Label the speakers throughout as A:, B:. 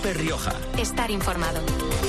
A: COPE Rioja.
B: Estar informado.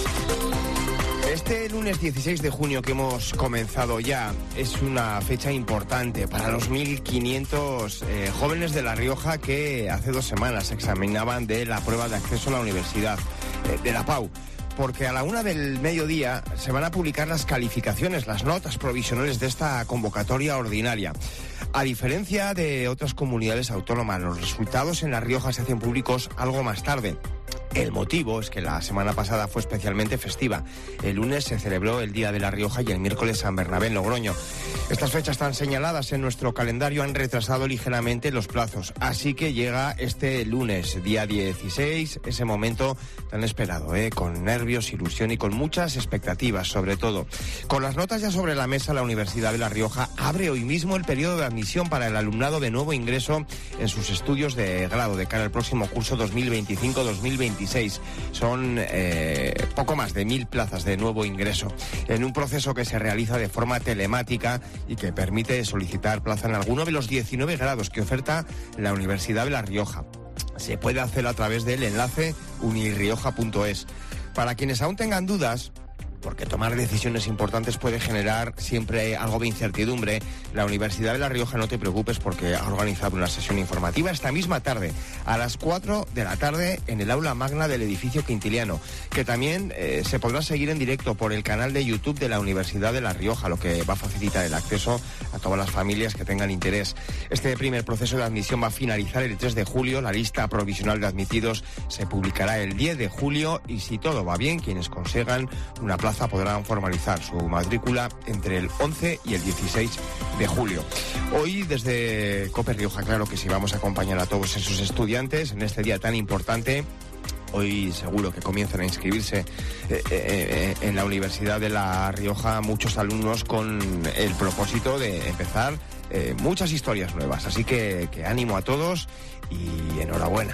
C: Este lunes 16 de junio que hemos comenzado ya es una fecha importante para los 1.500 jóvenes de La Rioja que hace 2 semanas se examinaban de la prueba de acceso a la universidad de la PAU. Porque a la 1 del mediodía se van a publicar las calificaciones, las notas provisionales de esta convocatoria ordinaria. A diferencia de otras comunidades autónomas, los resultados en La Rioja se hacen públicos algo más tarde. El motivo es que la semana pasada fue especialmente festiva. El lunes se celebró el Día de La Rioja y el miércoles San Bernabé en Logroño. Estas fechas tan señaladas en nuestro calendario han retrasado ligeramente los plazos. Así que llega este lunes, día 16, ese momento tan esperado, con nervios, ilusión y con muchas expectativas, sobre todo. Con las notas ya sobre la mesa, la Universidad de La Rioja abre hoy mismo el periodo de admisión para el alumnado de nuevo ingreso en sus estudios de grado de cara al próximo curso 2025-2026. Son poco más de 1.000 plazas de nuevo ingreso, en un proceso que se realiza de forma telemática y que permite solicitar plaza en alguno de los 19 grados que oferta la Universidad de La Rioja. Se puede hacer a través del enlace unirrioja.es. Para quienes aún tengan dudas, porque tomar decisiones importantes puede generar siempre algo de incertidumbre, la Universidad de La Rioja, no te preocupes porque ha organizado una sesión informativa esta misma tarde, a las 4 de la tarde, en el aula magna del edificio Quintiliano, que también se podrá seguir en directo por el canal de YouTube de la Universidad de La Rioja, lo que va a facilitar el acceso a todas las familias que tengan interés. Este primer proceso de admisión va a finalizar el 3 de julio, la lista provisional de admitidos se publicará el 10 de julio y si todo va bien, quienes consigan una plaza podrán formalizar su matrícula entre el 11 y el 16 de julio. Hoy desde COPE Rioja, claro que sí, vamos a acompañar a todos esos estudiantes en este día tan importante. Hoy seguro que comienzan a inscribirse en la Universidad de La Rioja muchos alumnos con el propósito de empezar muchas historias nuevas. Así que ánimo a todos y enhorabuena.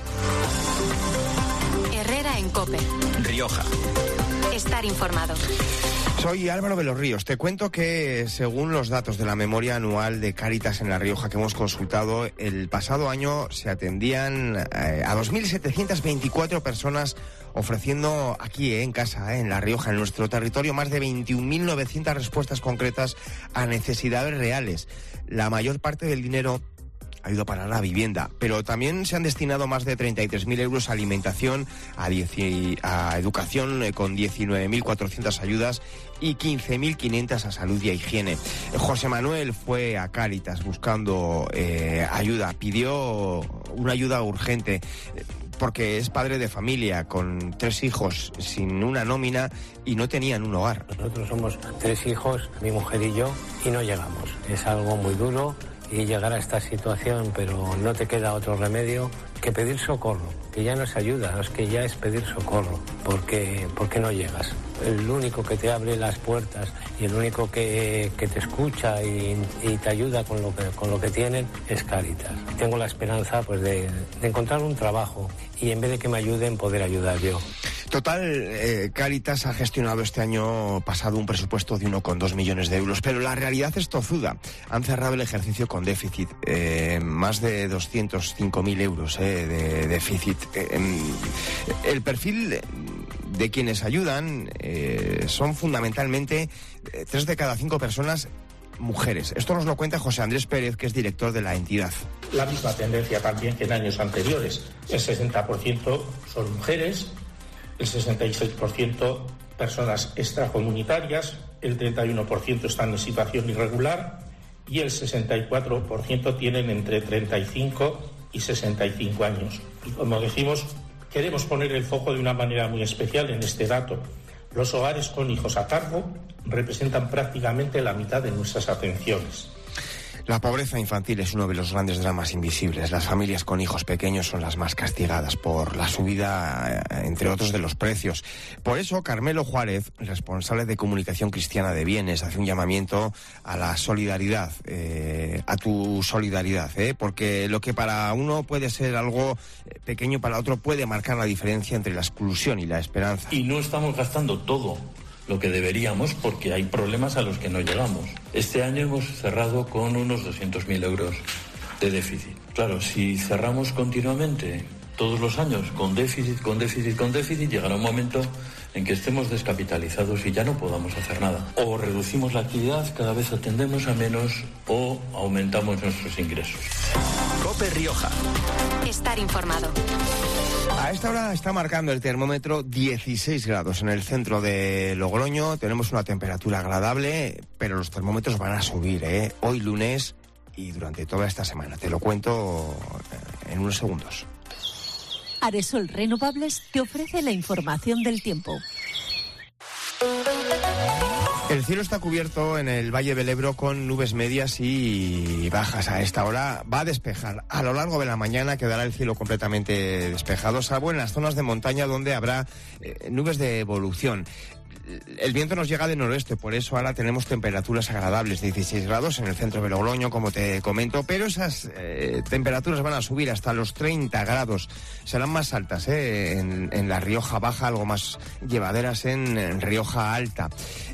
B: Herrera en COPE
A: Rioja.
B: Estar informado.
C: Soy Álvaro de los Ríos. Te cuento que según los datos de la memoria anual de Cáritas en La Rioja que hemos consultado, el pasado año se atendían a 2.724 personas ofreciendo aquí en casa, en La Rioja, en nuestro territorio, más de 21.900 respuestas concretas a necesidades reales. La mayor parte del dinero ha ido para la vivienda, pero también se han destinado más de 33.000 euros a alimentación, a educación con 19.400 ayudas y 15.500 a salud y a higiene. José Manuel fue a Cáritas buscando ayuda, pidió una ayuda urgente porque es padre de familia con 3 hijos sin una nómina y no tenían un hogar.
D: Nosotros somos 3 hijos, mi mujer y yo, y no llegamos. Es algo muy duro y llegar a esta situación, pero no te queda otro remedio que pedir socorro, que ya no es ayuda, es que ya es pedir socorro, porque no llegas. El único que te abre las puertas y el único que te escucha y te ayuda con lo que tienen es Cáritas. Tengo la esperanza pues de encontrar un trabajo y en vez de que me ayuden, poder ayudar yo.
C: Total, Cáritas ha gestionado este año pasado un presupuesto de 1,2 millones de euros, pero la realidad es tozuda. Han cerrado el ejercicio con déficit, más de 205.000 euros de déficit. El perfil de quienes ayudan son fundamentalmente 3 de cada 5 personas mujeres. Esto nos lo cuenta José Andrés Pérez, que es director de la entidad.
E: La misma tendencia también que en años anteriores. El 60% son mujeres, el 66% personas extracomunitarias, el 31% están en situación irregular y el 64% tienen entre 35 y 65 años. Y como decimos, queremos poner el foco de una manera muy especial en este dato. Los hogares con hijos a cargo representan prácticamente la mitad de nuestras atenciones.
C: La pobreza infantil es uno de los grandes dramas invisibles. Las familias con hijos pequeños son las más castigadas por la subida, entre otros, de los precios. Por eso, Carmelo Juárez, responsable de Comunicación Cristiana de Bienes, hace un llamamiento a la solidaridad, a tu solidaridad, porque lo que para uno puede ser algo pequeño, para otro puede marcar la diferencia entre la exclusión y la esperanza.
F: Y no estamos gastando todo lo que deberíamos porque hay problemas a los que no llegamos. Este año hemos cerrado con unos 200.000 euros de déficit. Claro, si cerramos continuamente todos los años con déficit, llegará un momento en que estemos descapitalizados y ya no podamos hacer nada. O reducimos la actividad, cada vez atendemos a menos, o aumentamos nuestros ingresos.
A: COPE Rioja.
B: Estar informado.
C: A esta hora está marcando el termómetro 16 grados en el centro de Logroño. Tenemos una temperatura agradable, pero los termómetros van a subir, hoy lunes y durante toda esta semana. Te lo cuento en unos segundos.
G: Aresol Renovables te ofrece la información del tiempo.
C: El cielo está cubierto en el Valle del Ebro con nubes medias y bajas. A esta hora va a despejar. A lo largo de la mañana quedará el cielo completamente despejado, salvo en las zonas de montaña donde habrá nubes de evolución. El viento nos llega de noroeste, por eso ahora tenemos temperaturas agradables, 16 grados en el centro de Logroño, como te comento, pero esas temperaturas van a subir hasta los 30 grados. Serán más altas en la Rioja Baja, algo más llevaderas en Rioja Alta.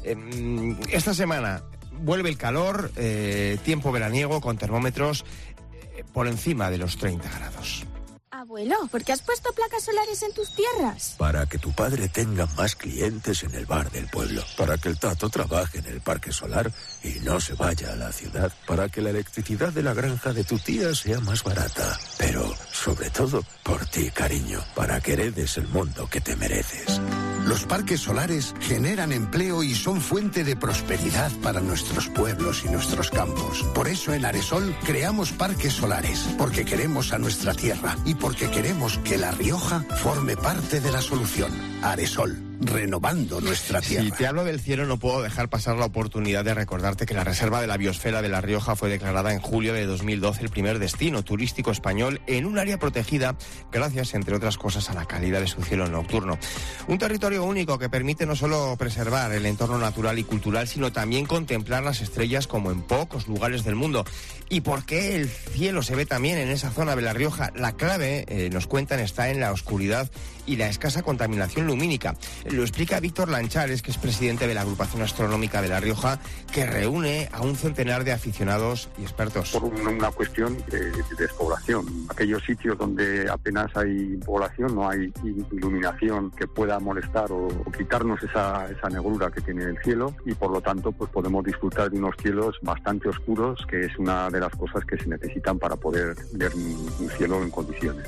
C: Esta semana vuelve el calor, tiempo veraniego con termómetros por encima de los 30 grados.
H: Abuelo, ¿por qué has puesto placas solares en tus tierras?
I: Para que tu padre tenga más clientes en el bar del pueblo. Para que el Tato trabaje en el parque solar y no se vaya a la ciudad. Para que la electricidad de la granja de tu tía sea más barata. Pero, sobre todo, por ti, cariño. Para que heredes el mundo que te mereces.
J: Los parques solares generan empleo y son fuente de prosperidad para nuestros pueblos y nuestros campos. Por eso en Aresol creamos parques solares, porque queremos a nuestra tierra y porque queremos que La Rioja forme parte de la solución. Aresol, renovando nuestra tierra.
C: Si te hablo del cielo, no puedo dejar pasar la oportunidad de recordarte que la Reserva de la Biosfera de La Rioja fue declarada en julio de 2012 el primer destino turístico español en un área protegida gracias, entre otras cosas, a la calidad de su cielo nocturno. Un territorio único que permite no solo preservar el entorno natural y cultural, sino también contemplar las estrellas como en pocos lugares del mundo. ¿Y por qué el cielo se ve también en esa zona de La Rioja? La clave, nos cuentan, está en la oscuridad y la escasa contaminación lumínica. Lo explica Víctor Lanchares, que es presidente de la Agrupación Astronómica de La Rioja, que reúne a un centenar de aficionados y expertos.
K: Por una cuestión de despoblación. Aquellos sitios donde apenas hay población, no hay iluminación que pueda molestar o quitarnos esa negrura que tiene el cielo, y por lo tanto pues podemos disfrutar de unos cielos bastante oscuros, que es una de las cosas que se necesitan para poder ver un cielo en condiciones.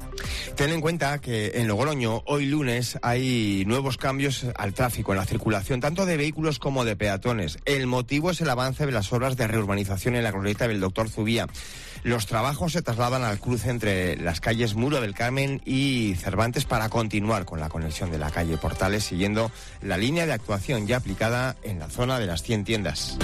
C: Ten en cuenta que en Logroño, hoy lunes, hay nuevos cambios al tráfico en la circulación, tanto de vehículos como de peatones. El motivo es el avance de las obras de reurbanización en la glorieta del Doctor Zubía. Los trabajos se trasladan al cruce entre las calles Muro del Carmen y Cervantes para continuar con la conexión de la calle Portales, siguiendo la línea de actuación ya aplicada en la zona de las 100 tiendas.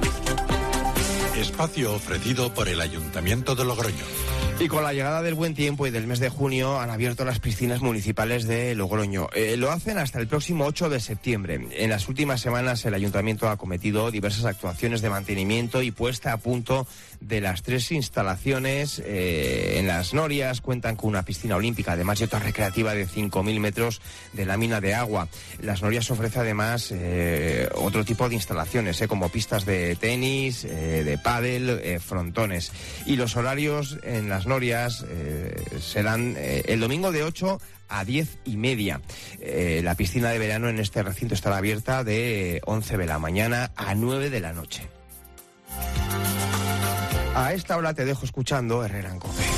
A: Espacio ofrecido por el Ayuntamiento de Logroño.
C: Y con la llegada del buen tiempo y del mes de junio han abierto las piscinas municipales de Logroño. Lo hacen hasta el próximo 8 de septiembre. En las últimas semanas el Ayuntamiento ha acometido diversas actuaciones de mantenimiento y puesta a punto de las 3 instalaciones. En Las Norias cuentan con una piscina olímpica, además de otra recreativa de 5.000 metros de lámina de agua. Las Norias ofrece además otro tipo de instalaciones, como pistas de tenis, de pádel, frontones. Y los horarios en Las Norias serán el domingo de 8 a 10:30. La piscina de verano en este recinto estará abierta de 11 de la mañana a 9 de la noche. A esta hora te dejo escuchando Herrera en COPE.